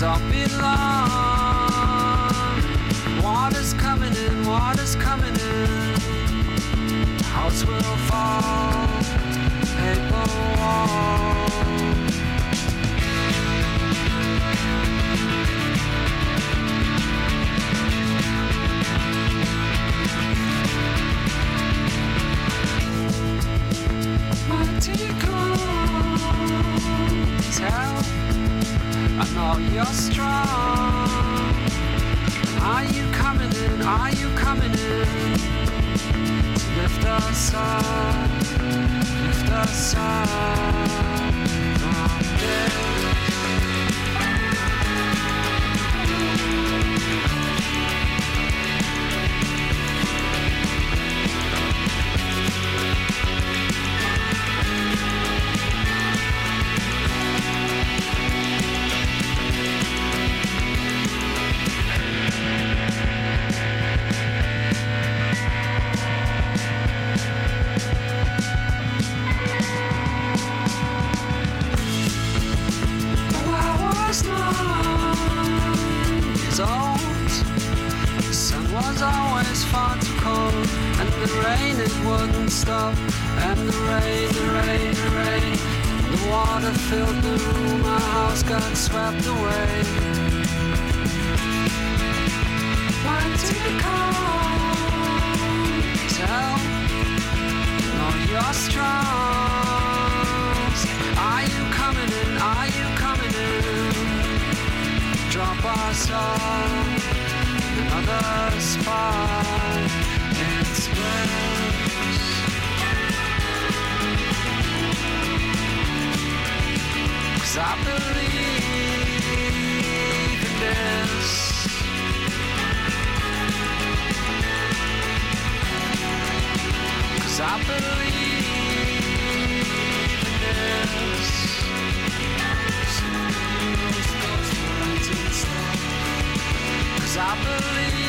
Don't be long. Water's coming in, water's coming in. House will fall, paper wall. My tickles help. I know you're strong. Are you coming in? Are you coming in? Lift us up, lift us up from this. Always far too cold, and the rain it wouldn't stop, and the rain, the rain, the rain, the water filled the room, our house got swept away. My tickles help, know you're strong. Are you coming in? Are you coming in? Drop us off. Another spot express. 'Cause I believe in this. 'Cause I believe in this. 'Cause I believe